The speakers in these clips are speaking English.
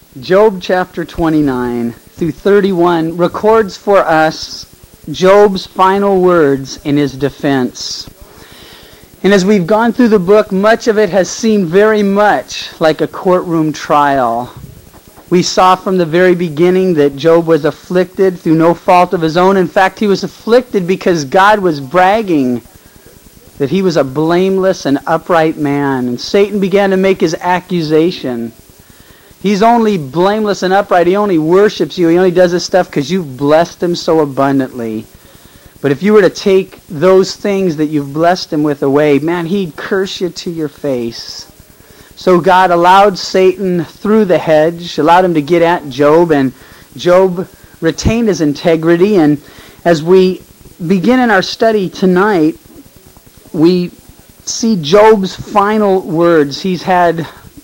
Job chapter 29 through 31 records for us Job's final words in his defense. And as we've gone through the book, much of it has seemed very much like a courtroom trial. We saw from the very beginning that Job was afflicted through no fault of his own. In fact, he was afflicted because God was bragging that he was a blameless and upright man. And Satan began to make his accusation. He's only blameless and upright. He only worships you. He only does this stuff because you've blessed him so abundantly. But if you were to take those things that you've blessed him with away, man, he'd curse you to your face. So God allowed Satan through the hedge, allowed him to get at Job, and Job retained his integrity. And as we begin in our study tonight, we see Job's final words. He's had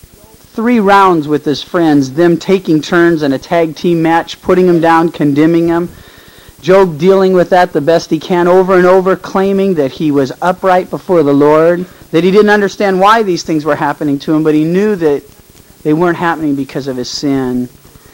3 rounds with his friends, them taking turns in a tag team match, putting him down, condemning him. Job dealing with that the best he can, over and over claiming that he was upright before the Lord, that he didn't understand why these things were happening to him, but he knew that they weren't happening because of his sin.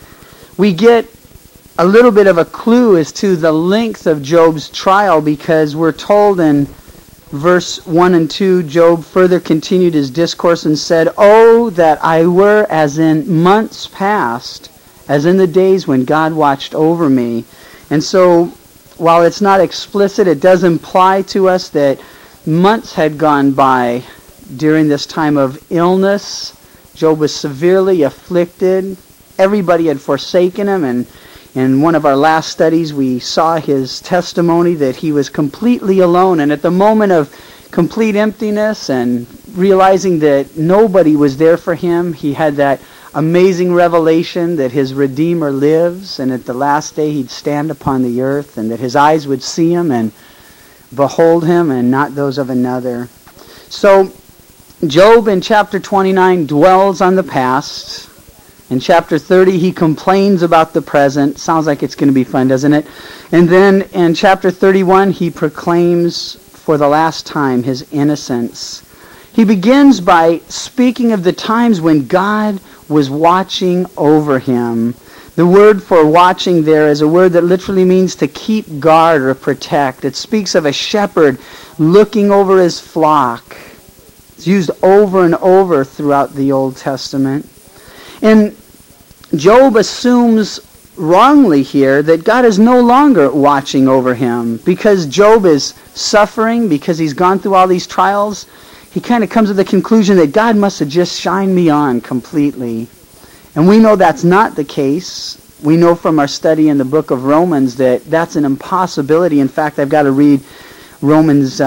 We get a little bit of a clue as to the length of Job's trial because we're told in verse 1 and 2, Job further continued his discourse and said, "Oh, that I were as in months past, as in the days when God watched over me." And so, while it's not explicit, it does imply to us that months had gone by during this time of illness. Job was severely afflicted. Everybody had forsaken him, and in one of our last studies, we saw his testimony that he was completely alone. And at the moment of complete emptiness and realizing that nobody was there for him, he had that amazing revelation that his Redeemer lives, and at the last day he'd stand upon the earth, and that his eyes would see him and behold him and not those of another. So Job in chapter 29 dwells on the past. In chapter 30, he complains about the present. Sounds like it's going to be fun, doesn't it? And then in chapter 31, he proclaims for the last time his innocence. He begins by speaking of the times when God was watching over him. The word for watching there is a word that literally means to keep guard or protect. It speaks of a shepherd looking over his flock. It's used over and over throughout the Old Testament. And Job assumes wrongly here that God is no longer watching over him because Job is suffering, because he's gone through all these trials. He kind of comes to the conclusion that God must have just shined me on completely. And we know that's not the case. We know from our study in the book of Romans that that's an impossibility. In fact, I've got to read Romans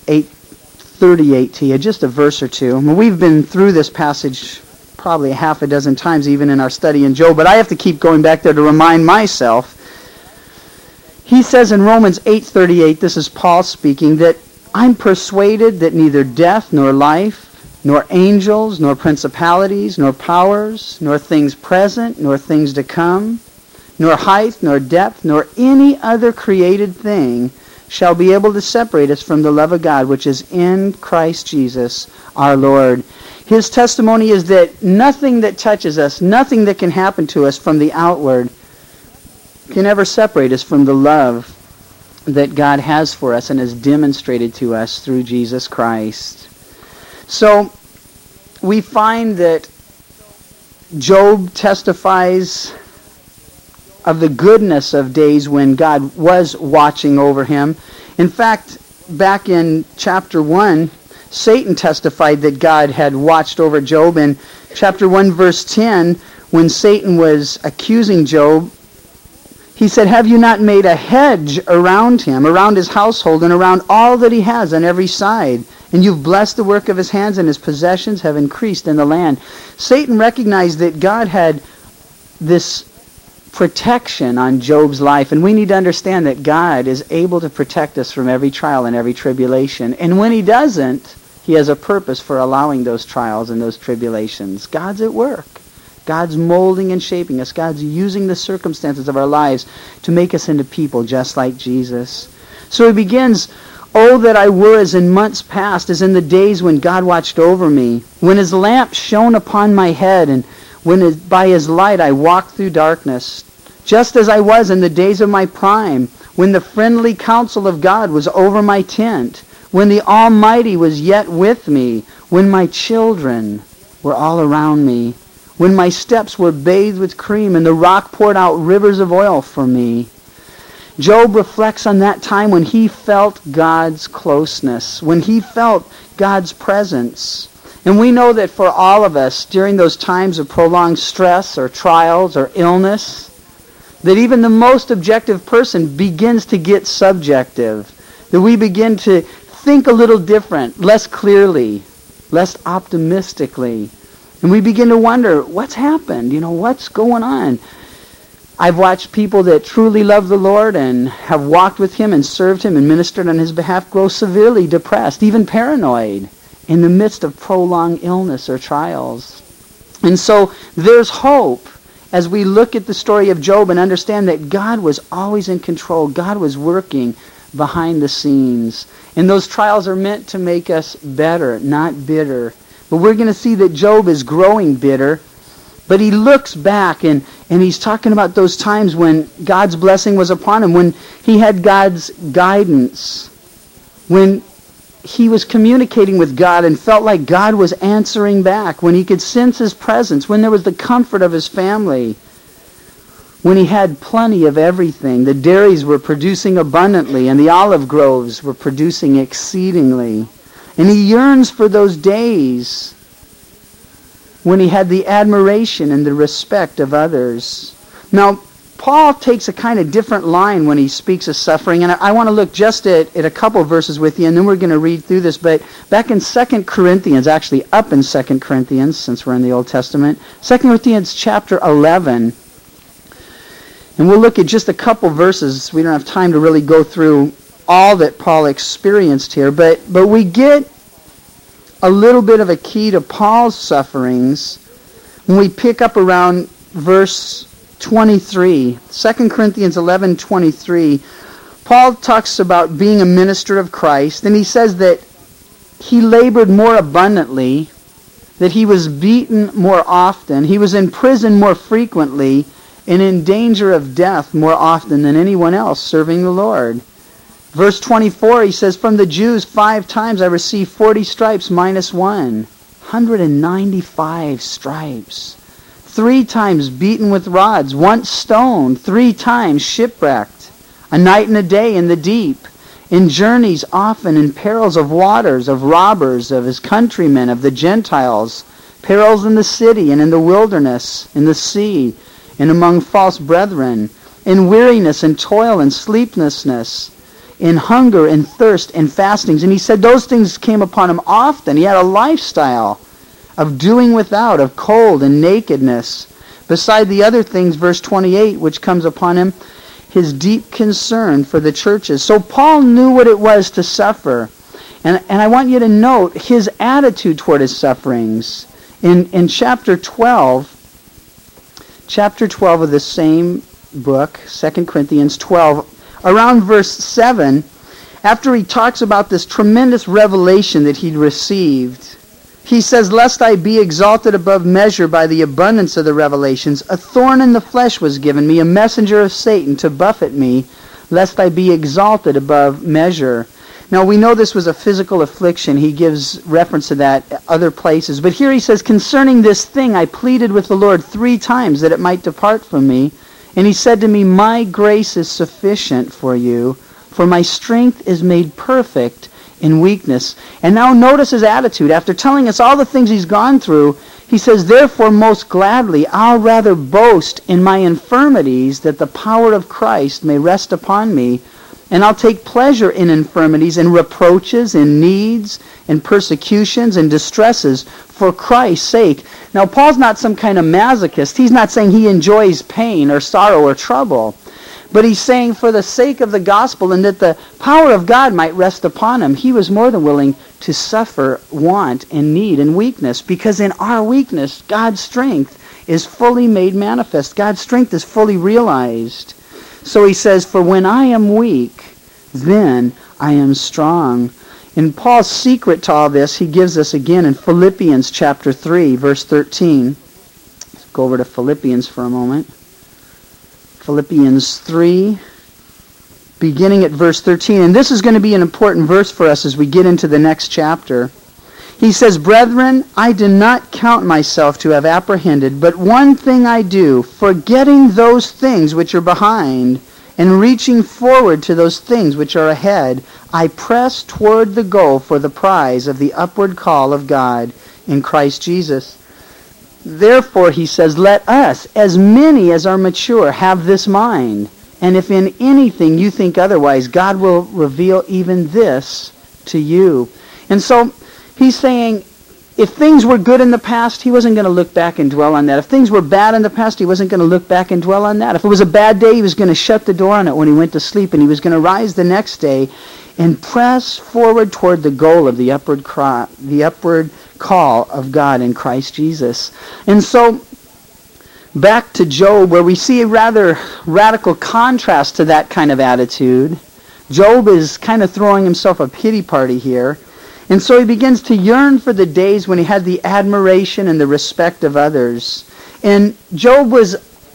8:38 to you, just a verse or two. I mean, we've been through this passage probably 6 times even in our study in Job, but I have to keep going back there to remind myself. He says in Romans 8:38, this is Paul speaking, that I'm persuaded that neither death nor life, nor angels, nor principalities, nor powers, nor things present, nor things to come, nor height, nor depth, nor any other created thing shall be able to separate us from the love of God, which is in Christ Jesus our Lord. His testimony is that nothing that touches us, nothing that can happen to us from the outward can ever separate us from the love that God has for us and has demonstrated to us through Jesus Christ. So we find that Job testifies of the goodness of days when God was watching over him. In fact, back in chapter 1, Satan testified that God had watched over Job. In chapter 1, verse 10, when Satan was accusing Job, he said, "Have you not made a hedge around him, around his household, and around all that he has on every side? And you've blessed the work of his hands, and his possessions have increased in the land." Satan recognized that God had this protection on Job's life, and we need to understand that God is able to protect us from every trial and every tribulation. And when he doesn't, he has a purpose for allowing those trials and those tribulations. God's at work. God's molding and shaping us. God's using the circumstances of our lives to make us into people just like Jesus. So he begins, "Oh, that I were as in months past, as in the days when God watched over me, when his lamp shone upon my head, and by his light I walked through darkness, just as I was in the days of my prime, when the friendly counsel of God was over my tent, when the Almighty was yet with me, when my children were all around me, when my steps were bathed with cream and the rock poured out rivers of oil for me. Job reflects on that time when he felt God's closeness, when he felt God's presence. And we know that for all of us, during those times of prolonged stress or trials or illness, that even the most objective person begins to get subjective, that we begin to think a little different, less clearly, less optimistically. And we begin to wonder, what's happened? What's going on? I've watched people that truly love the Lord and have walked with Him and served Him and ministered on His behalf grow severely depressed, even paranoid, in the midst of prolonged illness or trials. And so there's hope as we look at the story of Job and understand that God was always in control. God was working behind the scenes. And those trials are meant to make us better, not bitter. But we're going to see that Job is growing bitter. But he looks back and he's talking about those times when God's blessing was upon him, when he had God's guidance, when he was communicating with God and felt like God was answering back, when he could sense His presence, when there was the comfort of his family, when he had plenty of everything. The dairies were producing abundantly and the olive groves were producing exceedingly. And he yearns for those days when he had the admiration and the respect of others. Now, Paul takes a kind of different line when he speaks of suffering, and I want to look just at a couple verses with you, and then we're going to read through this. But back in 2 Corinthians, actually up in 2 Corinthians, since we're in the Old Testament, 2 Corinthians chapter 11, and we'll look at just a couple verses. We don't have time to really go through all that Paul experienced here, but we get a little bit of a key to Paul's sufferings when we pick up around verse 23. 2 Corinthians 11:23. Paul talks about being a minister of Christ, and he says that he labored more abundantly, that he was beaten more often, he was in prison more frequently, and in danger of death more often than anyone else serving the Lord. Verse 24, he says, from the Jews 5 times I received 40 stripes minus 1. 195 stripes. 3 times beaten with rods, once stoned, 3 times shipwrecked, a night and a day in the deep, in journeys often, in perils of waters, of robbers, of his countrymen, of the Gentiles, perils in the city and in the wilderness, in the sea, and among false brethren, in weariness and toil and sleeplessness, in hunger and thirst and fastings. And he said those things came upon him often. He had a lifestyle of doing without, of cold and nakedness. Beside the other things, verse 28, which comes upon him, his deep concern for the churches. So Paul knew what it was to suffer. And I want you to note his attitude toward his sufferings. In chapter 12 of the same book, 2 Corinthians 12, around verse 7, after he talks about this tremendous revelation that he'd received, he says, lest I be exalted above measure by the abundance of the revelations, a thorn in the flesh was given me, a messenger of Satan to buffet me, lest I be exalted above measure. Now we know this was a physical affliction. He gives reference to that other places. But here he says, concerning this thing I pleaded with the Lord 3 times that it might depart from me. And he said to me, my grace is sufficient for you, for my strength is made perfect in weakness. And now notice his attitude. After telling us all the things he's gone through, he says, therefore most gladly I'll rather boast in my infirmities, that the power of Christ may rest upon me. And I'll take pleasure in infirmities, in reproaches, in needs, in persecutions, and distresses, for Christ's sake. Now, Paul's not some kind of masochist. He's not saying he enjoys pain or sorrow or trouble. But he's saying for the sake of the gospel and that the power of God might rest upon him, he was more than willing to suffer want and need and weakness. Because in our weakness, God's strength is fully made manifest. God's strength is fully realized. So he says, for when I am weak, then I am strong. And Paul's secret to all this, he gives us again in Philippians chapter 3, verse 13. back over to Philippians for a moment. Philippians 3, beginning at verse 13. And this is going to be an important verse for us as we get into the next chapter. He says, "Brethren, I do not count myself to have apprehended, but one thing I do, forgetting those things which are behind, and reaching forward to those things which are ahead, I press toward the goal for the prize of the upward call of God in Christ Jesus. Therefore," he says, "let us, as many as are mature, have this mind. And if in anything you think otherwise, God will reveal even this to you." And so he's saying, if things were good in the past, he wasn't going to look back and dwell on that. If things were bad in the past, he wasn't going to look back and dwell on that. If it was a bad day, he was going to shut the door on it when he went to sleep, and he was going to rise the next day and press forward toward the goal of the upward call of God in Christ Jesus. And so, back to Job, where we see a rather radical contrast to that kind of attitude. Job is kind of throwing himself a pity party here. And so he begins to yearn for the days when he had the admiration and the respect of others. And Job was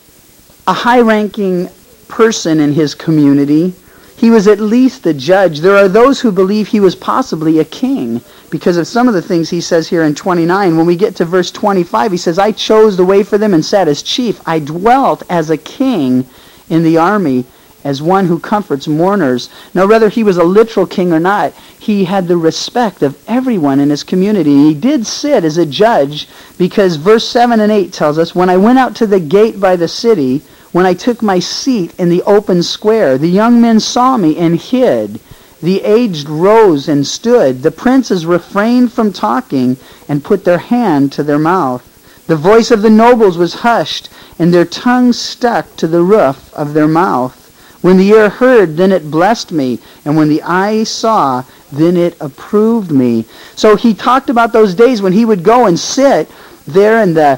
a high-ranking person in his community. He was at least a judge. There are those who believe he was possibly a king because of some of the things he says here in 29. When we get to verse 25, he says, "I chose the way for them and sat as chief. I dwelt as a king in the army, as one who comforts mourners." Now, whether he was a literal king or not, he had the respect of everyone in his community. He did sit as a judge because verse 7 and 8 tells us, "When I went out to the gate by the city, when I took my seat in the open square, the young men saw me and hid. The aged rose and stood. The princes refrained from talking and put their hand to their mouth. The voice of the nobles was hushed, and their tongues stuck to the roof of their mouth. When the ear heard, then it blessed me, and when the eye saw, then it approved me." So he talked about those days when he would go and sit there in the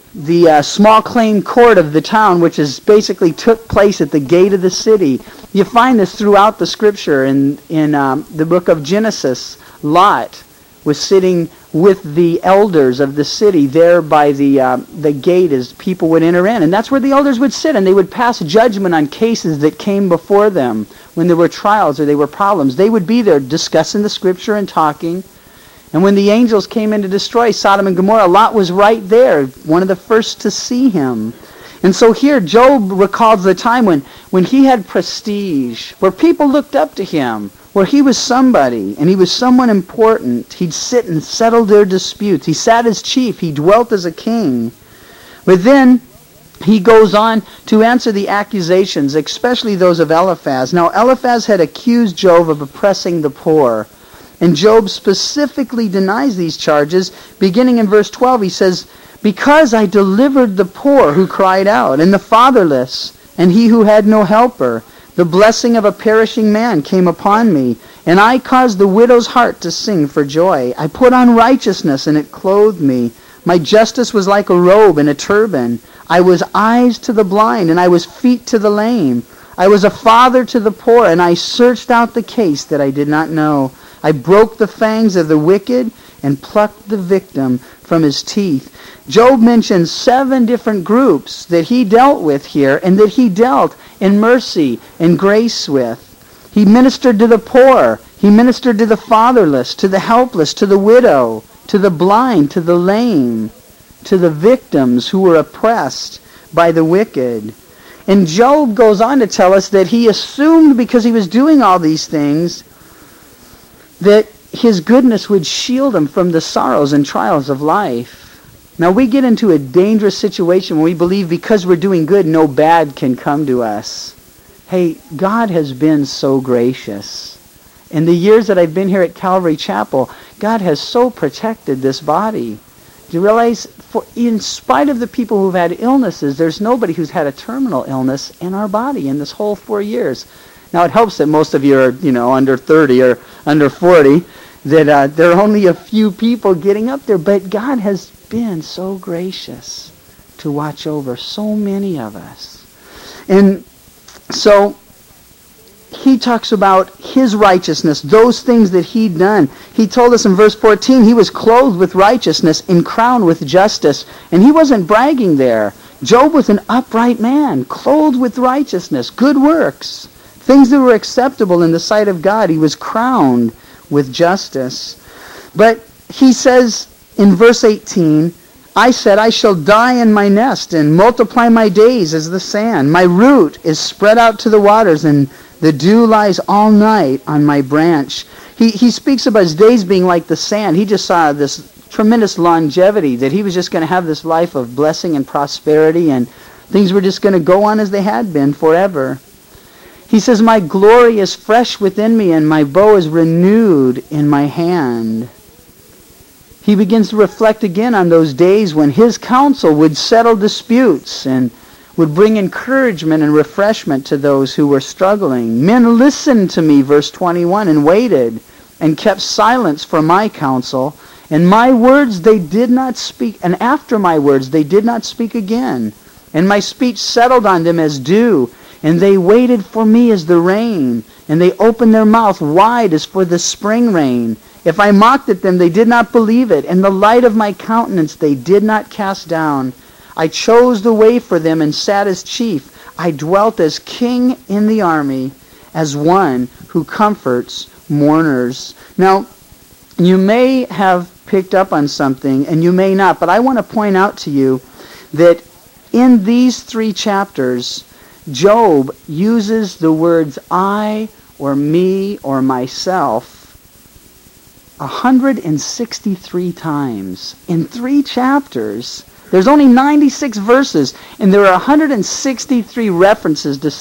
small claim court of the town, which is basically took place at the gate of the city. You find this throughout the scripture. In the book of Genesis, Lot was sitting with the elders of the city there by the gate as people would enter in. And that's where the elders would sit, and they would pass judgment on cases that came before them when there were trials or there were problems. They would be there discussing the scripture and talking. And when the angels came in to destroy Sodom and Gomorrah, Lot was right there, one of the first to see him. And so here, Job recalls the time when he had prestige, where people looked up to him, where he was somebody, and he was someone important. He'd sit and settle their disputes. He sat as chief. He dwelt as a king. But then he goes on to answer the accusations, especially those of Eliphaz. Now, Eliphaz had accused Job of oppressing the poor. And Job specifically denies these charges. Beginning in verse 12, he says, "Because I delivered the poor who cried out, and the fatherless, and he who had no helper. The blessing of a perishing man came upon me, and I caused the widow's heart to sing for joy. I put on righteousness, and it clothed me. My justice was like a robe and a turban. I was eyes to the blind, and I was feet to the lame. I was a father to the poor, and I searched out the case that I did not know. I broke the fangs of the wicked and plucked the victim from his teeth." Job mentions 7 different groups that he dealt with here, and that he dealt in mercy and grace with. He ministered to the poor. He ministered to the fatherless, to the helpless, to the widow, to the blind, to the lame, to the victims who were oppressed by the wicked. And Job goes on to tell us that he assumed, because he was doing all these things, that his goodness would shield him from the sorrows and trials of life. Now, we get into a dangerous situation when we believe because we're doing good, no bad can come to us. Hey, God has been so gracious. In the years that I've been here at Calvary Chapel, God has so protected this body. Do you realize, in spite of the people who've had illnesses, there's nobody who's had a terminal illness in our body in this whole 4 years. Now, it helps that most of you are, under 30 or under 40, that there are only a few people getting up there. But God has been so gracious to watch over so many of us. And so he talks about his righteousness, those things that he'd done. He told us in verse 14, he was clothed with righteousness and crowned with justice. And he wasn't bragging there. Job was an upright man, clothed with righteousness, good works, things that were acceptable in the sight of God. He was crowned with justice. But he says in verse 18, I said, I shall die in my nest and multiply my days as the sand. My root is spread out to the waters, and the dew lies all night on my branch. He speaks about his days being like the sand. He just saw this tremendous longevity, that he was just going to have this life of blessing and prosperity, and things were just going to go on as they had been forever. He says, my glory is fresh within me, and my bow is renewed in my hand. He begins to reflect again on those days when his counsel would settle disputes and would bring encouragement and refreshment to those who were struggling. Men listened to me, verse 21, and waited and kept silence for my counsel. And my words they did not speak, and after my words they did not speak again. And my speech settled on them as dew, and they waited for me as the rain, and they opened their mouth wide as for the spring rain. If I mocked at them, they did not believe it, and the light of my countenance they did not cast down. I chose the way for them and sat as chief. I dwelt as king in the army, as one who comforts mourners. Now, you may have picked up on something, and you may not, but I want to point out to you that in these 3 chapters, Job uses the words I or me or myself 163 times. In 3 chapters, there's only 96 verses, and there are 163 references to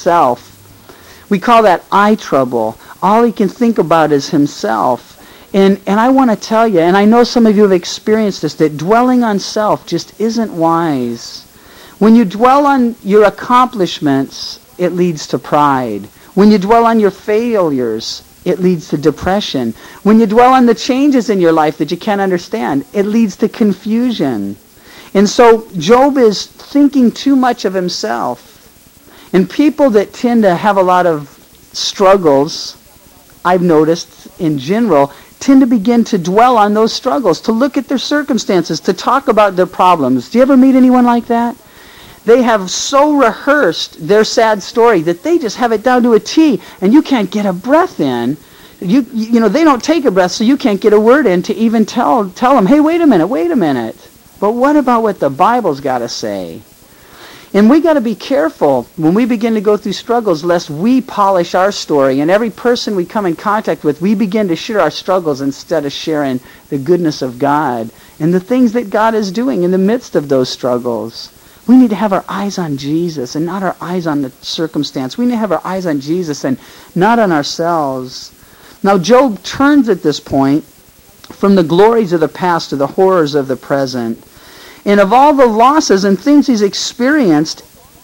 self. We call that I trouble. All he can think about is himself. And I want to tell you, and I know some of you have experienced this, that dwelling on self just isn't wise. When you dwell on your accomplishments, it leads to pride. When you dwell on your failures, it leads to depression. When you dwell on the changes in your life that you can't understand, it leads to confusion. And so Job is thinking too much of himself. And people that tend to have a lot of struggles, I've noticed in general, tend to begin to dwell on those struggles, to look at their circumstances, to talk about their problems. Do you ever meet anyone like that? They have so rehearsed their sad story that they just have it down to a T, and you can't get a breath in. You know, they don't take a breath, so you can't get a word in to even tell them, hey, wait a minute. But what about what the Bible's got to say? And we got to be careful when we begin to go through struggles, lest we polish our story. And every person we come in contact with, we begin to share our struggles instead of sharing the goodness of God and the things that God is doing in the midst of those struggles. We need to have our eyes on Jesus and not our eyes on the circumstance. We need to have our eyes on Jesus and not on ourselves. Now, Job turns at this point from the glories of the past to the horrors of the present. And of all the losses and things he's experienced,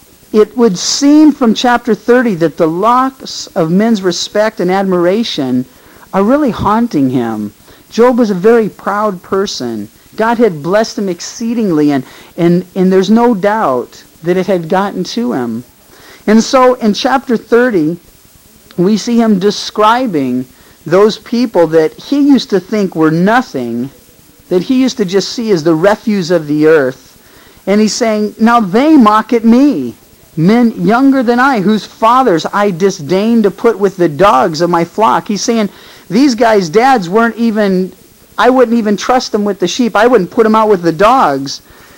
it would seem from chapter 30 that the loss of men's respect and admiration are really haunting him. Job was a very proud person. God had blessed him exceedingly, and there's no doubt that it had gotten to him. And so in chapter 30, we see him describing those people that he used to think were nothing, that he used to just see as the refuse of the earth. And he's saying, now they mock at me, men younger than I, whose fathers I disdain to put with the dogs of my flock. He's saying, these guys' dads weren't even, I wouldn't even trust them with the sheep. I wouldn't put them out with the dogs.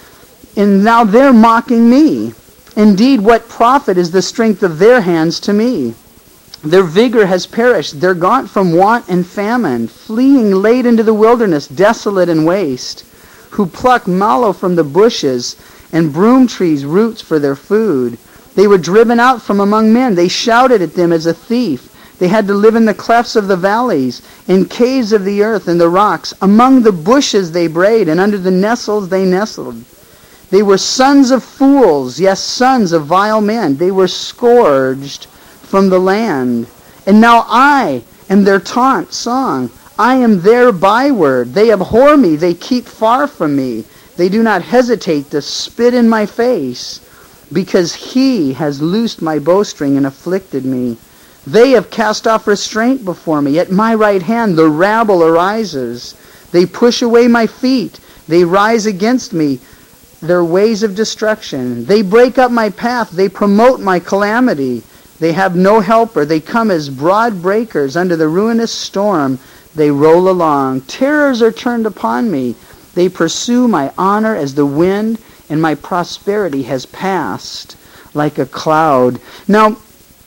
And now they're mocking me. Indeed, what profit is the strength of their hands to me? Their vigor has perished. They're gaunt from want and famine, fleeing late into the wilderness, desolate and waste, who pluck mallow from the bushes and broom trees roots for their food. They were driven out from among men. They shouted at them as a thief. They had to live in the clefts of the valleys, in caves of the earth and the rocks. Among the bushes they brayed, and under the nettles they nestled. They were sons of fools, yes, sons of vile men. They were scourged from the land. And now I am their taunt song. I am their byword. They abhor me. They keep far from me. They do not hesitate to spit in my face, because he has loosed my bowstring and afflicted me. They have cast off restraint before me. At my right hand the rabble arises. They push away my feet. They rise against me, their ways of destruction. They break up my path. They promote my calamity. They have no helper. They come as broad breakers under the ruinous storm. They roll along. Terrors are turned upon me. They pursue my honor as the wind, and my prosperity has passed like a cloud. Now,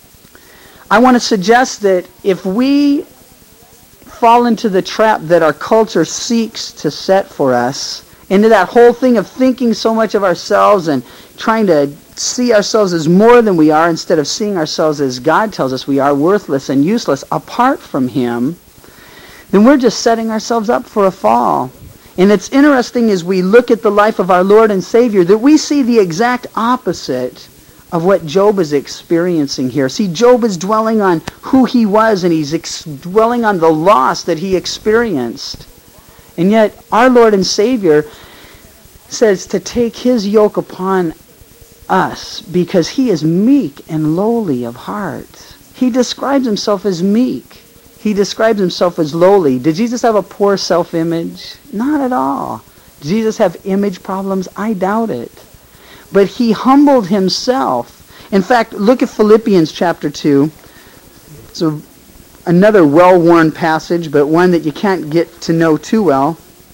I want to suggest that if we fall into the trap that our culture seeks to set for us, into that whole thing of thinking so much of ourselves and trying to see ourselves as more than we are instead of seeing ourselves as God tells us we are, worthless and useless apart from Him, then we're just setting ourselves up for a fall. And it's interesting as we look at the life of our Lord and Savior that we see the exact opposite of what Job is experiencing here. See, Job is dwelling on who he was, and he's dwelling on the loss that he experienced. And yet, our Lord and Savior says to take His yoke upon us because He is meek and lowly of heart. He describes Himself as meek. He describes Himself as lowly. Did Jesus have a poor self-image? Not at all. Did Jesus have image problems? I doubt it. But He humbled Himself. In fact, look at Philippians chapter 2. So another well-worn passage, but one that you can't get to know too well.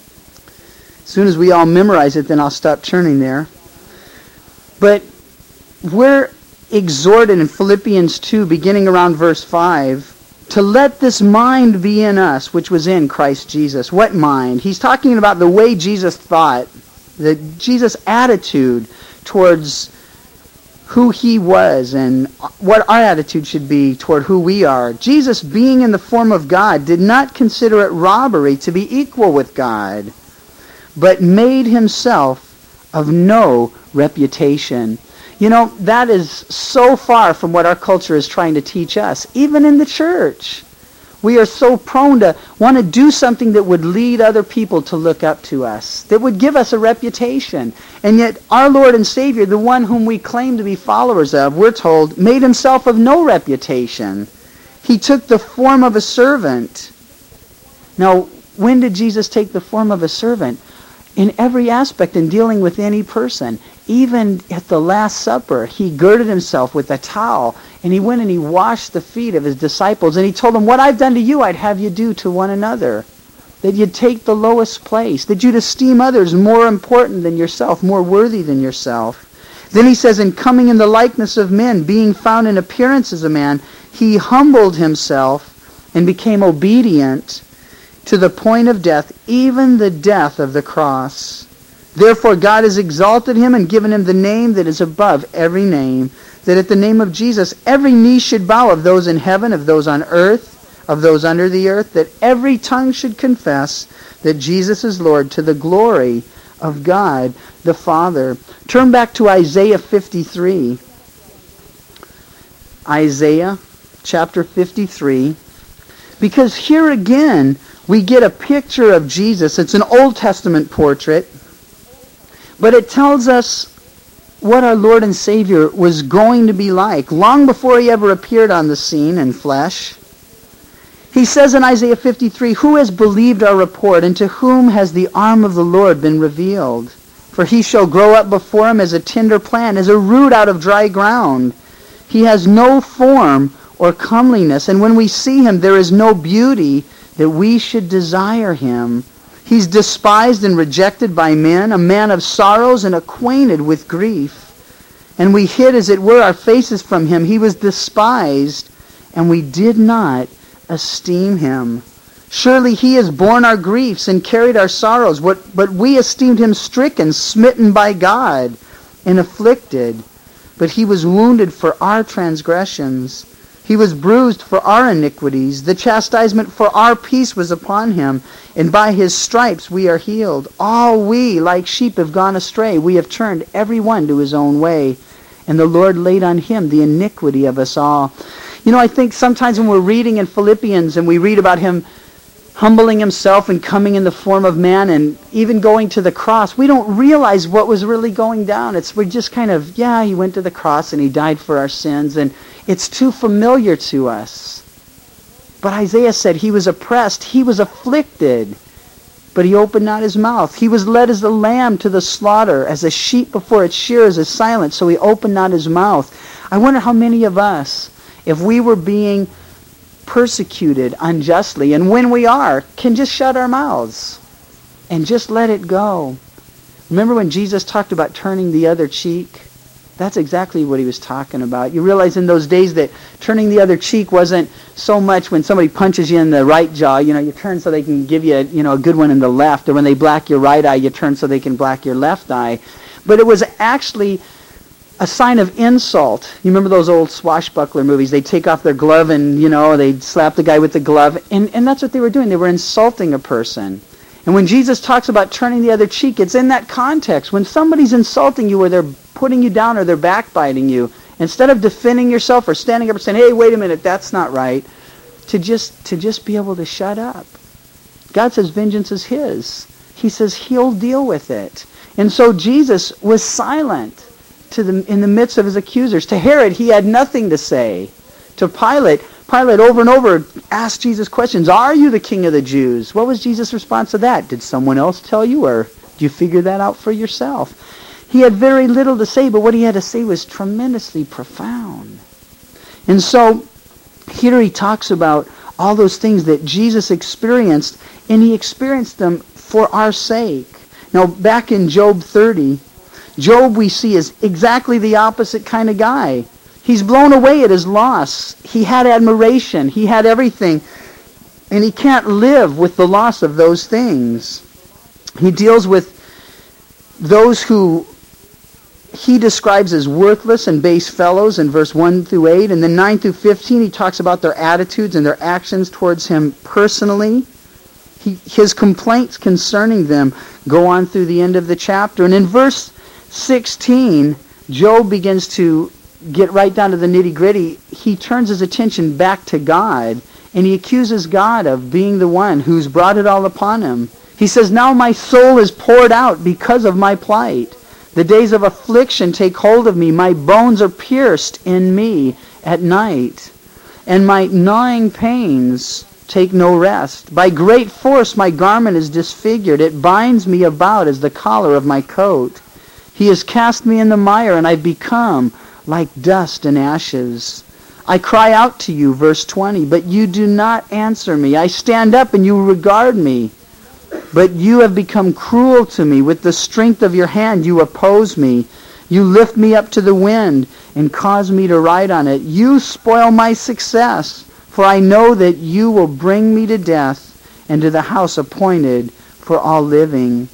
As soon as we all memorize it, then I'll stop turning there. But we're exhorted in Philippians 2, beginning around verse 5, to let this mind be in us, which was in Christ Jesus. What mind? He's talking about the way Jesus thought, the Jesus' attitude towards who He was and what our attitude should be toward who we are. Jesus, being in the form of God, did not consider it robbery to be equal with God, but made Himself of no reputation. You know, that is so far from what our culture is trying to teach us, even in the church. We are so prone to want to do something that would lead other people to look up to us, that would give us a reputation. And yet our Lord and Savior, the one whom we claim to be followers of, we're told, made Himself of no reputation. He took the form of a servant. Now, when did Jesus take the form of a servant? In every aspect in dealing with any person. Even at the Last Supper, He girded Himself with a towel, and He went and He washed the feet of His disciples, and He told them, what I've done to you, I'd have you do to one another. That you'd take the lowest place, that you'd esteem others more important than yourself, more worthy than yourself. Then He says, in coming in the likeness of men, being found in appearance as a man, He humbled Himself and became obedient to the point of death, even the death of the cross. Therefore God has exalted Him and given Him the name that is above every name, that at the name of Jesus every knee should bow, of those in heaven, of those on earth, of those under the earth, that every tongue should confess that Jesus is Lord, to the glory of God the Father. Turn back to Isaiah 53. Isaiah chapter 53. Because here again we get a picture of Jesus. It's an Old Testament portrait, but it tells us what our Lord and Savior was going to be like long before He ever appeared on the scene in flesh. He says in Isaiah 53, who has believed our report, and to whom has the arm of the Lord been revealed? For He shall grow up before Him as a tender plant, as a root out of dry ground. He has no form or comeliness, and when we see Him, there is no beauty that we should desire Him. He's despised and rejected by men, a man of sorrows and acquainted with grief. And we hid, as it were, our faces from Him. He was despised, and we did not esteem Him. Surely He has borne our griefs and carried our sorrows, but we esteemed Him stricken, smitten by God, and afflicted. But He was wounded for our transgressions. He was bruised for our iniquities. The chastisement for our peace was upon Him, and by His stripes we are healed. All we, like sheep, have gone astray. We have turned every one to his own way, and the Lord laid on Him the iniquity of us all. You know, I think sometimes when we're reading in Philippians and we read about Him humbling himself and coming in the form of man and even going to the cross, we don't realize what was really going down. We're just kind of, yeah, he went to the cross and he died for our sins, and it's too familiar to us. But Isaiah said he was oppressed, he was afflicted, but he opened not his mouth. He was led as a lamb to the slaughter, as a sheep before its shearers is silent, so he opened not his mouth. I wonder how many of us, if we were being persecuted unjustly, and when we are, can just shut our mouths and just let it go. Remember when Jesus talked about turning the other cheek? That's exactly what he was talking about. You realize in those days that turning the other cheek wasn't so much when somebody punches you in the right jaw, you turn so they can give you a good one in the left, or when they black your right eye, you turn so they can black your left eye. But it was actually a sign of insult. You remember those old swashbuckler movies? They'd take off their glove and, they'd slap the guy with the glove. And that's what they were doing. They were insulting a person. And when Jesus talks about turning the other cheek, it's in that context. When somebody's insulting you or they're putting you down or they're backbiting you, instead of defending yourself or standing up and saying, hey, wait a minute, that's not right, to just be able to shut up. God says vengeance is his. He says he'll deal with it. And so Jesus was silent in the midst of his accusers. To Herod, he had nothing to say. To Pilate over and over asked Jesus questions. Are you the king of the Jews? What was Jesus' response to that? Did someone else tell you, or do you figure that out for yourself? He had very little to say, but what he had to say was tremendously profound. And so here he talks about all those things that Jesus experienced, and he experienced them for our sake. Now, back in Job 30, Job, we see, is exactly the opposite kind of guy. He's blown away at his loss. He had admiration. He had everything. And he can't live with the loss of those things. He deals with those who he describes as worthless and base fellows in verse 1 through 8. And then 9 through 15, he talks about their attitudes and their actions towards him personally. His complaints concerning them go on through the end of the chapter. And in verse 16, Job begins to get right down to the nitty-gritty. He turns his attention back to God, and he accuses God of being the one who's brought it all upon him. He says, now my soul is poured out because of my plight. The days of affliction take hold of me. My bones are pierced in me at night, and my gnawing pains take no rest. By great force my garment is disfigured. It binds me about as the collar of my coat. He has cast me in the mire, and I've become like dust and ashes. I cry out to you, verse 20, but you do not answer me. I stand up, and you regard me. But you have become cruel to me. With the strength of your hand you oppose me. You lift me up to the wind and cause me to ride on it. You spoil my success, for I know that you will bring me to death and to the house appointed for all living.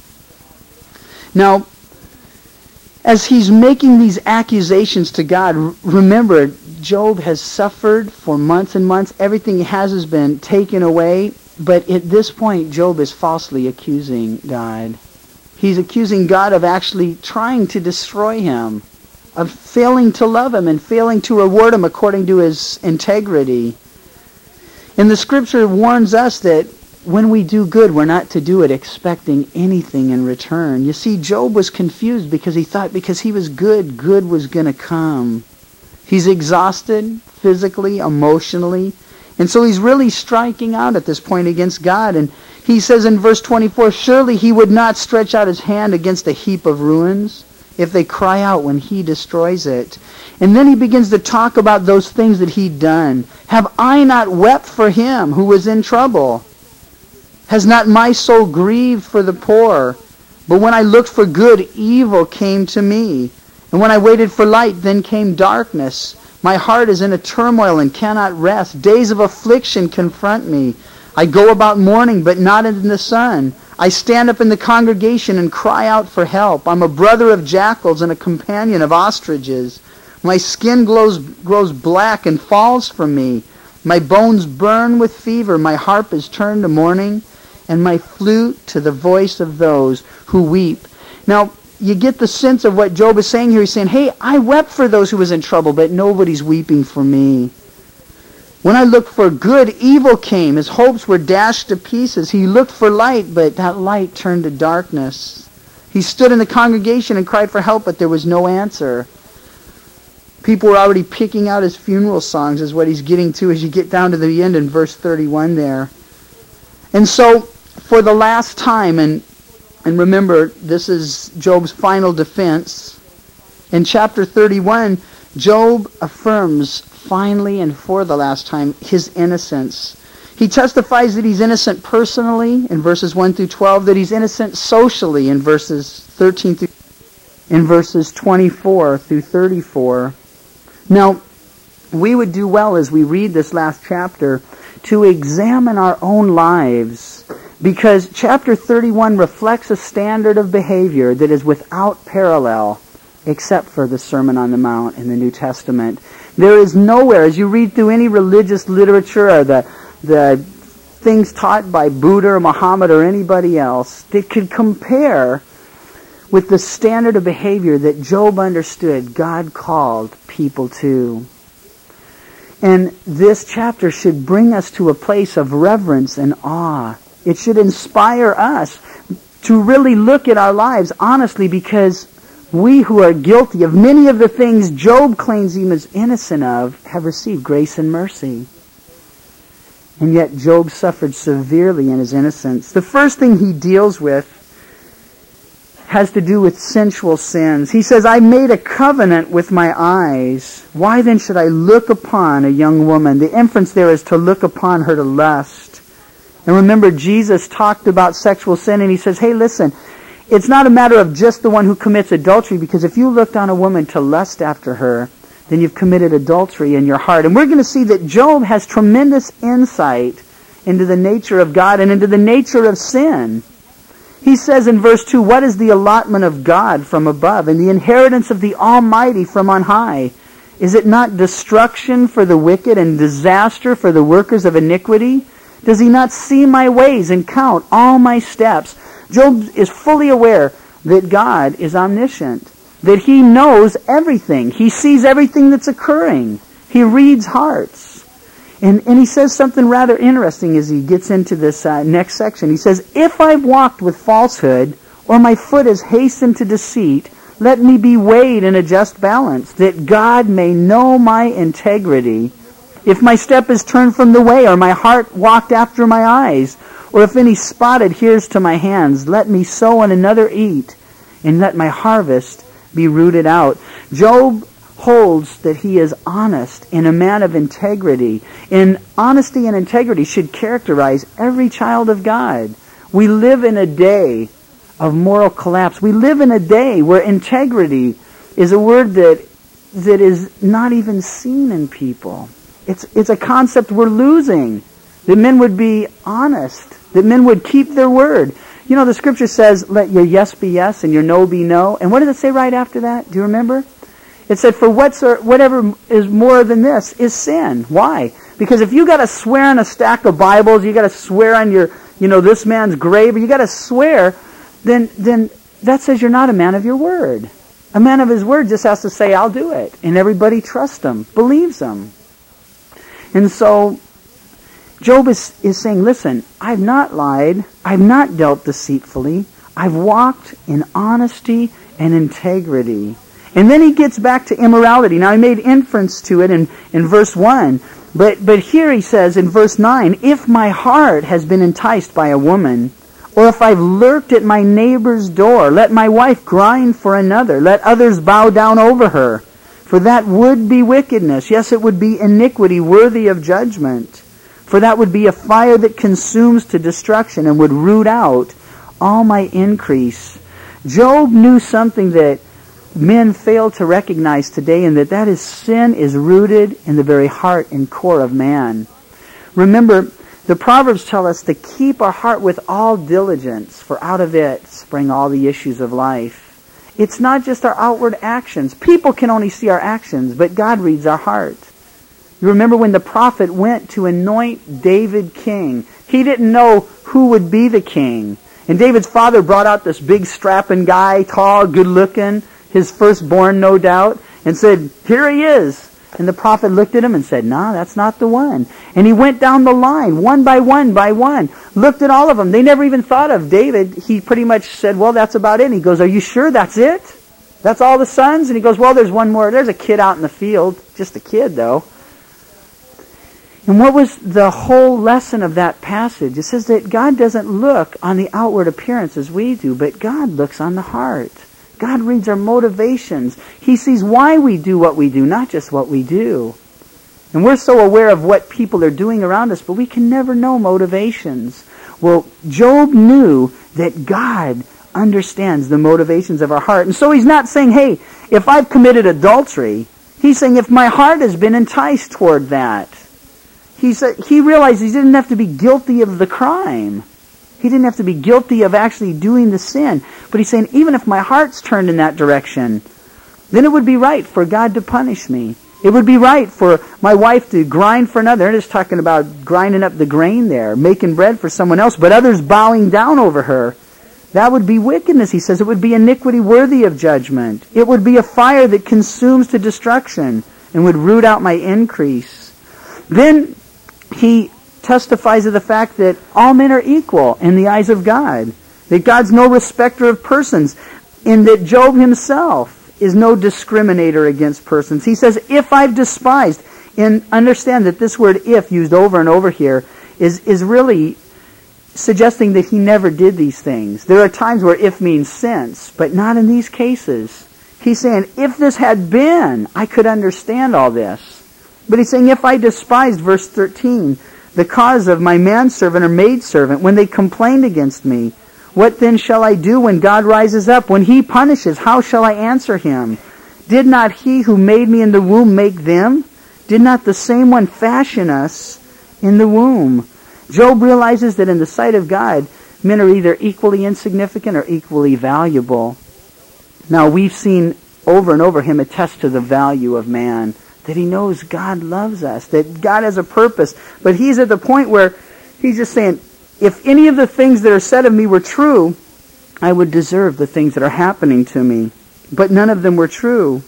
Now, as he's making these accusations to God, remember, Job has suffered for months and months. Everything he has been taken away. But at this point, Job is falsely accusing God. He's accusing God of actually trying to destroy him, of failing to love him and failing to reward him according to his integrity. And the Scripture warns us that when we do good, we're not to do it expecting anything in return. You see, Job was confused because he thought because he was good, good was going to come. He's exhausted physically, emotionally, and so he's really striking out at this point against God. And he says in verse 24, surely he would not stretch out his hand against a heap of ruins if they cry out when he destroys it. And then he begins to talk about those things that he'd done. Have I not wept for him who was in trouble? Has not my soul grieved for the poor? But when I looked for good, evil came to me. And when I waited for light, then came darkness. My heart is in a turmoil and cannot rest. Days of affliction confront me. I go about mourning, but not in the sun. I stand up in the congregation and cry out for help. I'm a brother of jackals and a companion of ostriches. My skin grows black and falls from me. My bones burn with fever. My harp is turned to mourning, and my flute to the voice of those who weep. Now, you get the sense of what Job is saying here. He's saying, hey, I wept for those who was in trouble, but nobody's weeping for me. When I looked for good, evil came. His hopes were dashed to pieces. He looked for light, but that light turned to darkness. He stood in the congregation and cried for help, but there was no answer. People were already picking out his funeral songs, is what he's getting to as you get down to the end in verse 31 there. And so, for the last time, and remember, this is Job's final defense. In chapter 31, Job affirms finally and for the last time his innocence. He testifies that he's innocent personally in verses 1 through 12, that he's innocent socially in verses 13 through in verses 24 through 34. Now, we would do well as we read this last chapter to examine our own lives, because chapter 31 reflects a standard of behavior that is without parallel except for the Sermon on the Mount in the New Testament. There is nowhere, as you read through any religious literature or the things taught by Buddha or Muhammad or anybody else, that could compare with the standard of behavior that Job understood God called people to. And this chapter should bring us to a place of reverence and awe. It should inspire us to really look at our lives honestly, because we who are guilty of many of the things Job claims he was innocent of have received grace and mercy. And yet Job suffered severely in his innocence. The first thing he deals with has to do with sensual sins. He says, I made a covenant with my eyes. Why then should I look upon a young woman? The inference there is to look upon her to lust. And remember, Jesus talked about sexual sin, and he says, hey, listen, it's not a matter of just the one who commits adultery, because if you looked on a woman to lust after her, then you've committed adultery in your heart. And we're going to see that Job has tremendous insight into the nature of God and into the nature of sin. He says in verse 2, what is the allotment of God from above, and the inheritance of the Almighty from on high? Is it not destruction for the wicked and disaster for the workers of iniquity? Does he not see my ways and count all my steps? Job is fully aware that God is omniscient, that he knows everything. He sees everything that's occurring. He reads hearts. And he says something rather interesting as he gets into this next section. He says, if I've walked with falsehood, or my foot has hastened to deceit, let me be weighed in a just balance, that God may know my integrity. If my step is turned from the way, or my heart walked after my eyes, or if any spot adheres to my hands, let me sow and another eat, and let my harvest be rooted out. Job holds that he is honest and a man of integrity. And honesty and integrity should characterize every child of God. We live in a day of moral collapse. We live in a day where integrity is a word that is not even seen in people. It's a concept we're losing. That men would be honest. That men would keep their word. You know, the scripture says, let your yes be yes and your no be no. And what does it say right after that? Do you remember? It said, for whatever is more than this is sin. Why? Because if you got to swear on a stack of Bibles, you got to swear on your, this man's grave, or you got to swear, then that says you're not a man of your word. A man of his word just has to say, I'll do it. And everybody trusts him, believes him. And so Job is saying, listen, I've not lied. I've not dealt deceitfully. I've walked in honesty and integrity. And then he gets back to immorality. Now, he made inference to it in verse 1. But here he says in verse 9, if my heart has been enticed by a woman, or if I've lurked at my neighbor's door, let my wife grind for another. Let others bow down over her. For that would be wickedness. Yes, it would be iniquity worthy of judgment. For that would be a fire that consumes to destruction and would root out all my increase. Job knew something that men fail to recognize today, and that is sin is rooted in the very heart and core of man. Remember, the Proverbs tell us to keep our heart with all diligence, for out of it spring all the issues of life. It's not just our outward actions. People can only see our actions, but God reads our heart. You remember when the prophet went to anoint David king. He didn't know who would be the king. And David's father brought out this big strapping guy, tall, good looking, his firstborn, no doubt, and said, here he is. And the prophet looked at him and said, "No, that's not the one." And he went down the line, one by one, looked at all of them. They never even thought of David. He pretty much said, "Well, that's about it." And he goes, "Are you sure that's it? That's all the sons?" And he goes, "Well, there's one more. There's a kid out in the field." Just a kid, though. And what was the whole lesson of that passage? It says that God doesn't look on the outward appearance as we do, but God looks on the heart. God reads our motivations. He sees why we do what we do, not just what we do. And we're so aware of what people are doing around us, but we can never know motivations. Well, Job knew that God understands the motivations of our heart. And so he's not saying, hey, if I've committed adultery, he's saying if my heart has been enticed toward that. He realized he didn't have to be guilty of the crime. He didn't have to be guilty of actually doing the sin. But he's saying, even if my heart's turned in that direction, then it would be right for God to punish me. It would be right for my wife to grind for another. They're just talking about grinding up the grain there, making bread for someone else, but others bowing down over her. That would be wickedness, he says. It would be iniquity worthy of judgment. It would be a fire that consumes to destruction and would root out my increase. Then he testifies of the fact that all men are equal in the eyes of God. That God's no respecter of persons. And that Job himself is no discriminator against persons. He says, if I've despised, and understand that this word if used over and over here is really suggesting that he never did these things. There are times where if means since, but not in these cases. He's saying, if this had been, I could understand all this. But he's saying, if I despised, verse 13, the cause of my manservant or maidservant, when they complained against me, what then shall I do when God rises up? When he punishes, how shall I answer him? Did not he who made me in the womb make them? Did not the same one fashion us in the womb? Job realizes that in the sight of God, men are either equally insignificant or equally valuable. Now, we've seen over and over him attest to the value of man, that he knows God loves us, that God has a purpose. But he's at the point where he's just saying, if any of the things that are said of me were true, I would deserve the things that are happening to me. But none of them were true.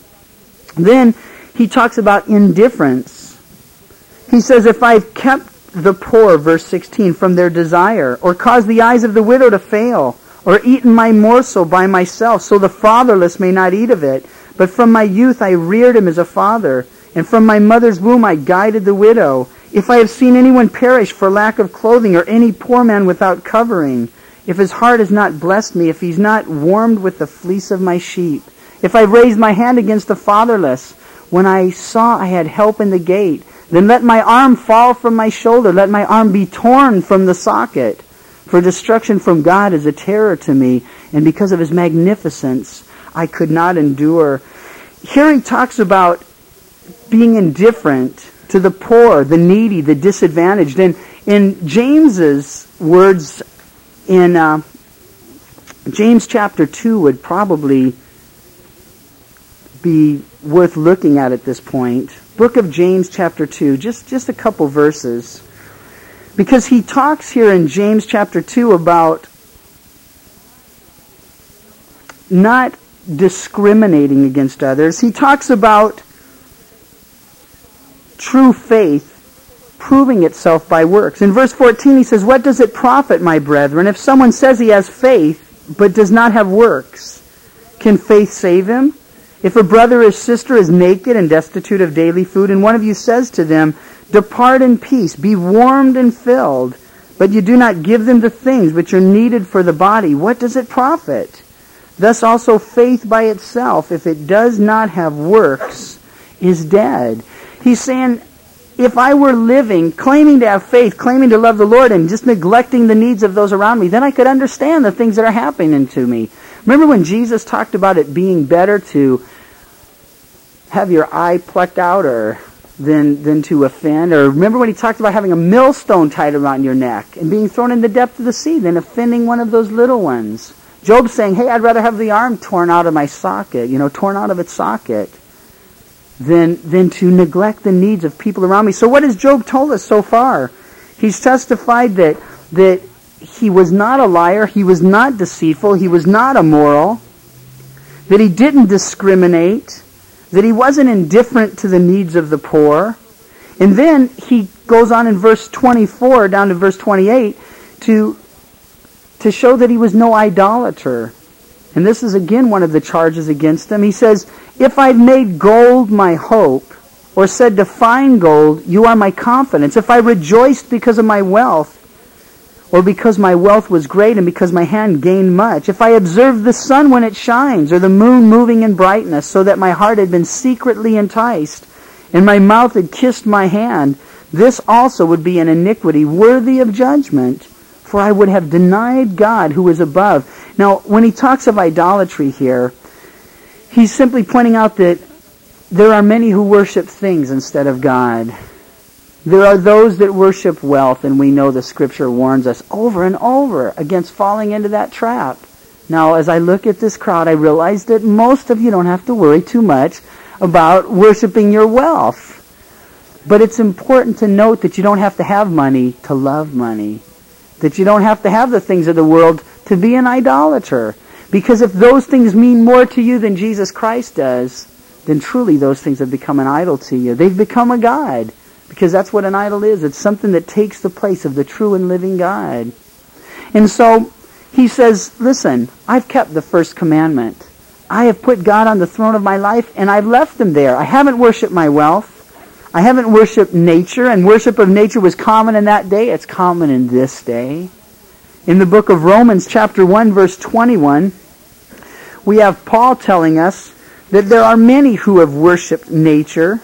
Then he talks about indifference. He says, if I've kept the poor, verse 16, from their desire, or caused the eyes of the widow to fail, or eaten my morsel by myself, so the fatherless may not eat of it, but from my youth I reared him as a father, and from my mother's womb I guided the widow. If I have seen anyone perish for lack of clothing, or any poor man without covering, if his heart has not blessed me, if he's not warmed with the fleece of my sheep, if I've raised my hand against the fatherless, when I saw I had help in the gate, then let my arm fall from my shoulder, let my arm be torn from the socket. For destruction from God is a terror to me, and because of his magnificence I could not endure. Here he talks about being indifferent to the poor, the needy, the disadvantaged. And in James's words, in James chapter 2 would probably be worth looking at this point. Book of James chapter 2, just a couple verses. Because he talks here in James chapter 2 about not discriminating against others. He talks about true faith proving itself by works. In verse 14 he says, what does it profit, my brethren, if someone says he has faith but does not have works? Can faith save him? If a brother or sister is naked and destitute of daily food, and one of you says to them, depart in peace, be warmed and filled, but you do not give them the things which are needed for the body, what does it profit? Thus also faith by itself, if it does not have works, is dead. He's saying, if I were living, claiming to have faith, claiming to love the Lord, and just neglecting the needs of those around me, then I could understand the things that are happening to me. Remember when Jesus talked about it being better to have your eye plucked out than to offend? Or remember when he talked about having a millstone tied around your neck and being thrown in the depth of the sea than offending one of those little ones? Job's saying, hey, I'd rather have the arm torn out of my socket, torn out of its socket, than to neglect the needs of people around me. So what has Job told us so far? He's testified that he was not a liar, he was not deceitful, he was not immoral, that he didn't discriminate, that he wasn't indifferent to the needs of the poor. And then he goes on in verse 24 down to verse 28 to show that he was no idolater. And this is again one of the charges against him. He says, if I've made gold my hope, or said to find gold, you are my confidence. If I rejoiced because of my wealth, or because my wealth was great and because my hand gained much, if I observed the sun when it shines, or the moon moving in brightness, so that my heart had been secretly enticed, and my mouth had kissed my hand, this also would be an iniquity worthy of judgment, for I would have denied God who is above. Now, when he talks of idolatry here, he's simply pointing out that there are many who worship things instead of God. There are those that worship wealth, and we know the Scripture warns us over and over against falling into that trap. Now, as I look at this crowd, I realize that most of you don't have to worry too much about worshiping your wealth. But it's important to note that you don't have to have money to love money. That you don't have to have the things of the world to be an idolater. Because if those things mean more to you than Jesus Christ does, then truly those things have become an idol to you. They've become a god. Because that's what an idol is. It's something that takes the place of the true and living God. And so he says, listen, I've kept the first commandment. I have put God on the throne of my life, and I've left him there. I haven't worshipped my wealth. I haven't worshipped nature, and worship of nature was common in that day. It's common in this day. In the book of Romans, chapter 1, verse 21, we have Paul telling us that there are many who have worshipped nature.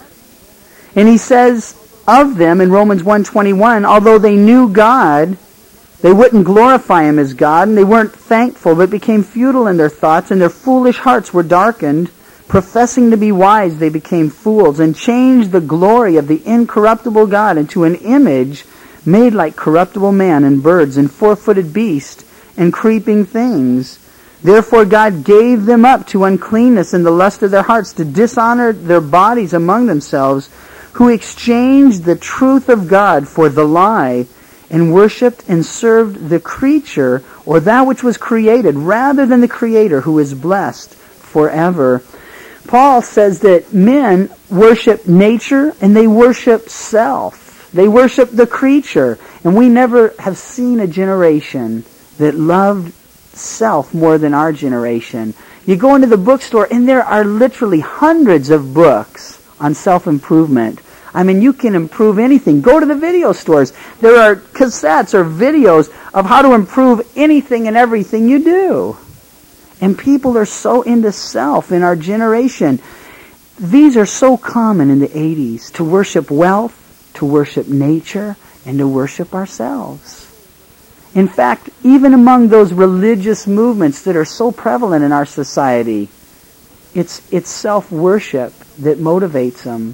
And he says of them in Romans 1:21, although they knew God, they wouldn't glorify him as God, and they weren't thankful, but became futile in their thoughts, and their foolish hearts were darkened. Professing to be wise, they became fools, and changed the glory of the incorruptible God into an image made like corruptible man, and birds, and four-footed beasts, and creeping things. Therefore God gave them up to uncleanness in the lust of their hearts, to dishonor their bodies among themselves, who exchanged the truth of God for the lie, and worshipped and served the creature, or that which was created, rather than the Creator, who is blessed forever. Paul says that men worship nature and they worship self. They worship the creature. And we never have seen a generation that loved self more than our generation. You go into the bookstore and there are literally hundreds of books on self-improvement. I mean, you can improve anything. Go to the video stores. There are cassettes or videos of how to improve anything and everything you do. And people are so into self in our generation. These are so common in the 80s, to worship wealth, to worship nature, and to worship ourselves. In fact, even among those religious movements that are so prevalent in our society, it's self-worship that motivates them.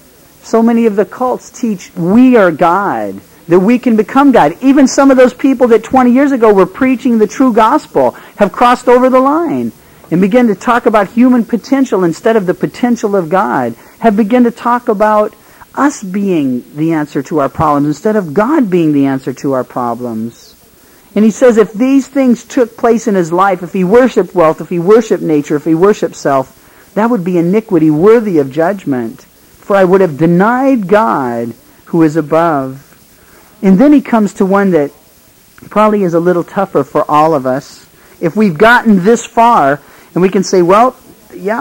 So many of the cults teach we are God, that we can become God. Even some of those people that 20 years ago were preaching the true gospel have crossed over the line and began to talk about human potential instead of the potential of God, have begun to talk about us being the answer to our problems instead of God being the answer to our problems. And he says if these things took place in his life, if he worshipped wealth, if he worshipped nature, if he worshipped self, that would be iniquity worthy of judgment. For I would have denied God who is above. And then he comes to one that probably is a little tougher for all of us. If we've gotten this far, and we can say, well, yeah,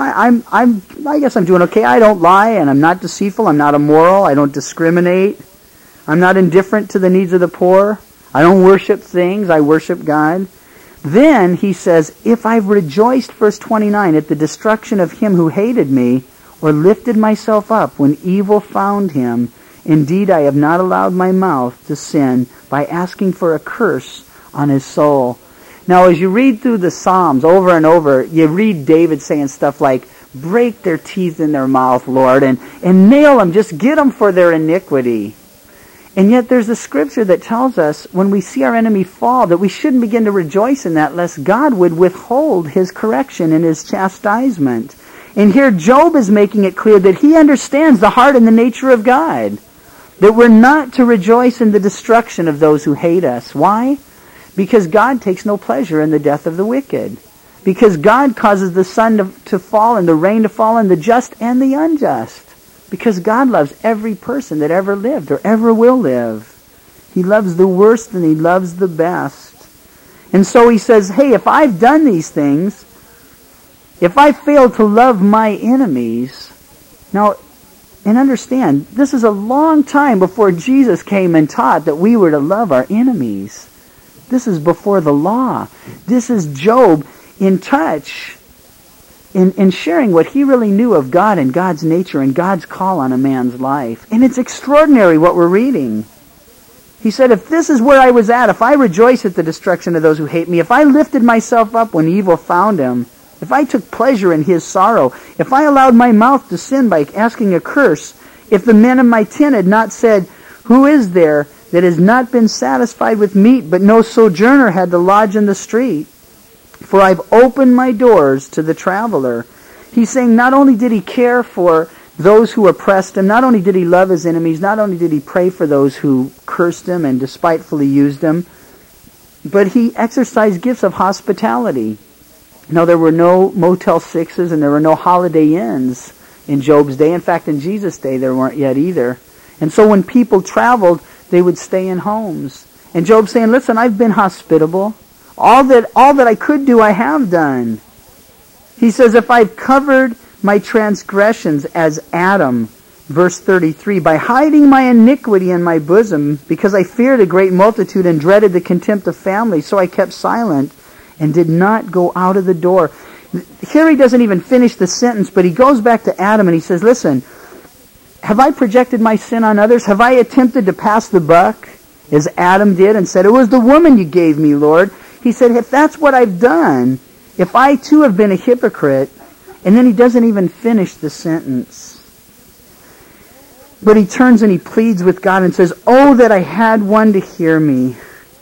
I guess I'm doing okay. I don't lie, and I'm not deceitful. I'm not immoral. I don't discriminate. I'm not indifferent to the needs of the poor. I don't worship things. I worship God. Then he says, if I've rejoiced, verse 29, at the destruction of him who hated me, or lifted myself up when evil found him, indeed I have not allowed my mouth to sin by asking for a curse on his soul. Now as you read through the Psalms over and over, you read David saying stuff like, break their teeth in their mouth, Lord, and nail them, just get them for their iniquity. And yet there's a scripture that tells us when we see our enemy fall that we shouldn't begin to rejoice in that lest God would withhold his correction and his chastisement. And here Job is making it clear that he understands the heart and the nature of God. That we're not to rejoice in the destruction of those who hate us. Why? Because God takes no pleasure in the death of the wicked. Because God causes the sun to fall and the rain to fall on the just and the unjust. Because God loves every person that ever lived or ever will live. He loves the worst and He loves the best. And so He says, hey, if I've done these things, if I fail to love my enemies, now, and understand, this is a long time before Jesus came and taught that we were to love our enemies. This is before the law. This is Job in touch, in sharing what he really knew of God and God's nature and God's call on a man's life. And it's extraordinary what we're reading. He said, if this is where I was at, if I rejoice at the destruction of those who hate me, if I lifted myself up when evil found him, if I took pleasure in his sorrow, if I allowed my mouth to sin by asking a curse, if the men of my tent had not said, who is there that has not been satisfied with meat, but no sojourner had to lodge in the street? For I've opened my doors to the traveler. He's saying not only did he care for those who oppressed him, not only did he love his enemies, not only did he pray for those who cursed him and despitefully used him, but he exercised gifts of hospitality. Now, there were no Motel 6s and there were no Holiday Inns in Job's day. In fact, in Jesus' day, there weren't yet either. And so when people traveled, they would stay in homes. And Job's saying, listen, I've been hospitable. All that I could do, I have done. He says, if I've covered my transgressions as Adam, verse 33, by hiding my iniquity in my bosom, because I feared a great multitude and dreaded the contempt of family, so I kept silent and did not go out of the door. Here he doesn't even finish the sentence, but he goes back to Adam and he says, listen, have I projected my sin on others? Have I attempted to pass the buck, as Adam did, and said, it was the woman you gave me, Lord? He said, if that's what I've done, if I too have been a hypocrite, and then he doesn't even finish the sentence. But he turns and he pleads with God and says, oh, that I had one to hear me.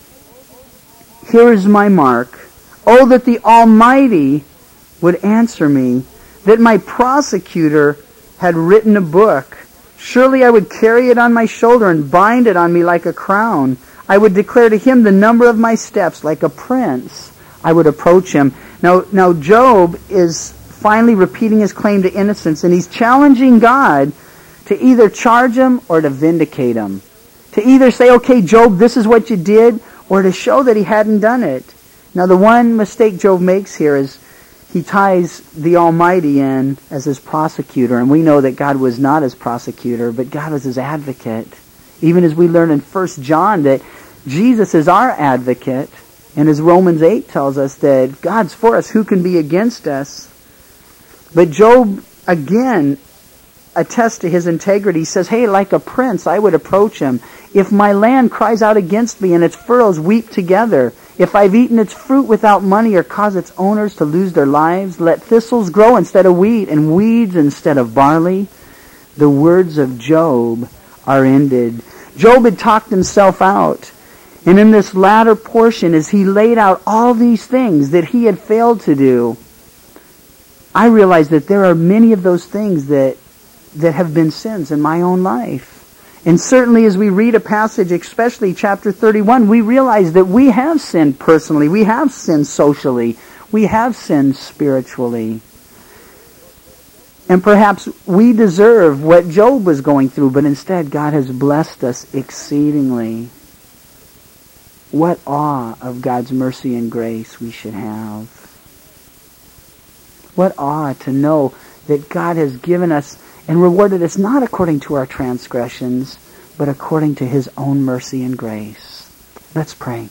Here is my mark. Oh, that the Almighty would answer me, that my prosecutor had written a book. Surely I would carry it on my shoulder and bind it on me like a crown. I would declare to him the number of my steps. Like a prince, I would approach him. Now Job is finally repeating his claim to innocence, and he's challenging God to either charge him or to vindicate him. To either say, okay, Job, this is what you did, or to show that he hadn't done it. Now, the one mistake Job makes here is he ties the Almighty in as his prosecutor, and we know that God was not his prosecutor, but God was his advocate. Even as we learn in 1 John that Jesus is our advocate, and as Romans 8 tells us that if God's for us, who can be against us? But Job, again, attests to his integrity. He says, hey, like a prince, I would approach him. If my land cries out against me and its furrows weep together, if I've eaten its fruit without money or caused its owners to lose their lives, let thistles grow instead of wheat and weeds instead of barley. The words of Job are ended. Job had talked himself out. And in this latter portion, as he laid out all these things that he had failed to do, I realized that there are many of those things that have been sins in my own life. And certainly as we read a passage, especially chapter 31, we realize that we have sinned personally, we have sinned socially, we have sinned spiritually. And perhaps we deserve what Job was going through, but instead God has blessed us exceedingly. What awe of God's mercy and grace we should have. What awe to know that God has given us and rewarded us not according to our transgressions, but according to His own mercy and grace. Let's pray.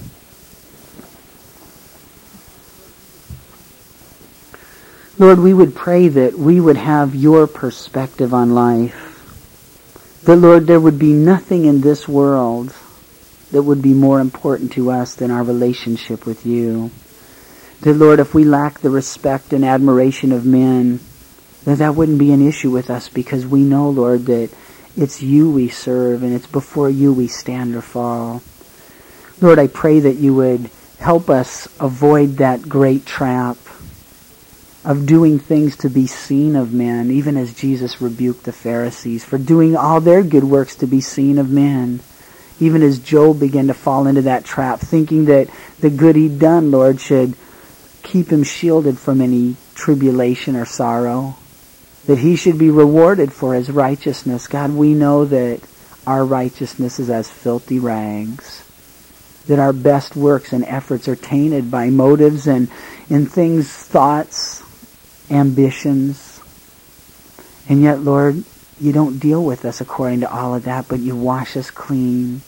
Lord, we would pray that we would have Your perspective on life. That, Lord, there would be nothing in this world that would be more important to us than our relationship with You. That, Lord, if we lack the respect and admiration of men, that wouldn't be an issue with us, because we know, Lord, that it's You we serve and it's before You we stand or fall. Lord, I pray that You would help us avoid that great trap of doing things to be seen of men, even as Jesus rebuked the Pharisees for doing all their good works to be seen of men. Even as Job began to fall into that trap, thinking that the good he'd done, Lord, should keep him shielded from any tribulation or sorrow, that he should be rewarded for his righteousness. God, we know that our righteousness is as filthy rags, that our best works and efforts are tainted by motives and things, thoughts, ambitions. And yet, Lord, you don't deal with us according to all of that, but you wash us clean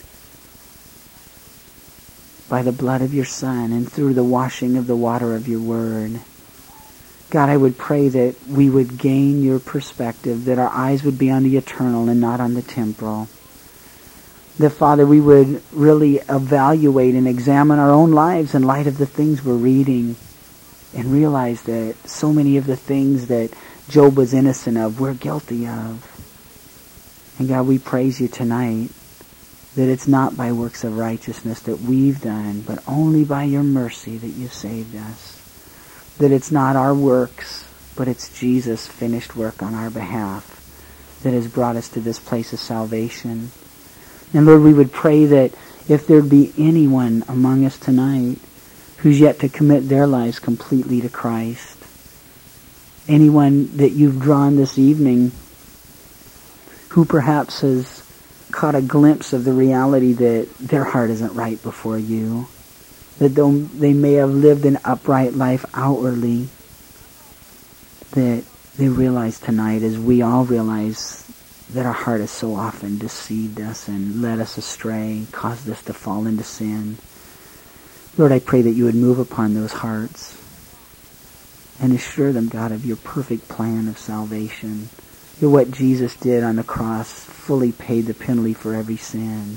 by the blood of your Son and through the washing of the water of your word. God, I would pray that we would gain your perspective, that our eyes would be on the eternal and not on the temporal. That, Father, we would really evaluate and examine our own lives in light of the things we're reading and realize that so many of the things that Job was innocent of, we're guilty of. And God, we praise you tonight that it's not by works of righteousness that we've done, but only by your mercy that you saved us. That it's not our works, but it's Jesus' finished work on our behalf that has brought us to this place of salvation. And Lord, we would pray that if there'd be anyone among us tonight who's yet to commit their lives completely to Christ, anyone that you've drawn this evening who perhaps has caught a glimpse of the reality that their heart isn't right before you, that though they may have lived an upright life outwardly, that they realize tonight, as we all realize, that our heart has so often deceived us and led us astray, caused us to fall into sin. Lord, I pray that you would move upon those hearts and assure them, God, of your perfect plan of salvation. That what Jesus did on the cross fully paid the penalty for every sin.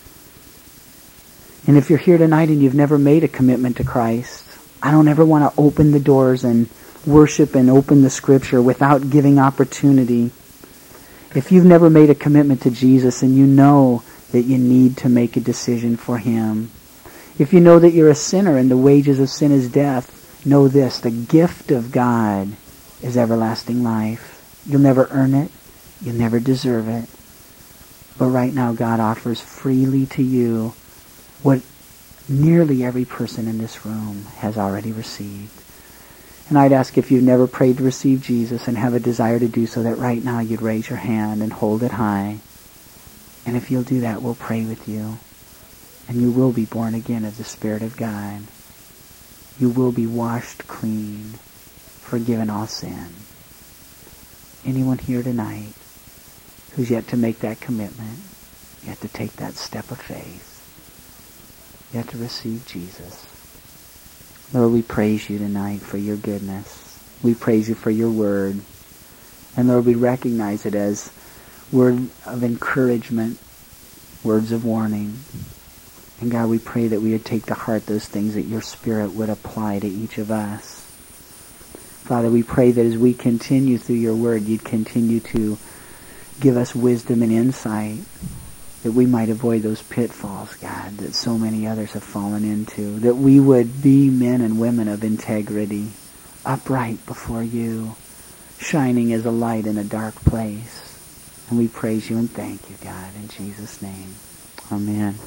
And if you're here tonight and you've never made a commitment to Christ, I don't ever want to open the doors and worship and open the Scripture without giving opportunity. If you've never made a commitment to Jesus and you know that you need to make a decision for him, if you know that you're a sinner and the wages of sin is death, know this: the gift of God is everlasting life. You'll never earn it. You'll never deserve it. But right now God offers freely to you what nearly every person in this room has already received. And I'd ask, if you've never prayed to receive Jesus and have a desire to do so, that right now you'd raise your hand and hold it high. And if you'll do that, we'll pray with you. And you will be born again of the Spirit of God. You will be washed clean, forgiven all sin. Anyone here tonight who's yet to make that commitment, yet to take that step of faith, yet to receive Jesus. Lord, we praise you tonight for your goodness. We praise you for your word. And Lord, we recognize it as word of encouragement, words of warning. And God, we pray that we would take to heart those things that your Spirit would apply to each of us. Father, we pray that as we continue through your word, you'd continue to give us wisdom and insight, that we might avoid those pitfalls, God, that so many others have fallen into, that we would be men and women of integrity, upright before you, shining as a light in a dark place. And we praise you and thank you, God, in Jesus' name. Amen.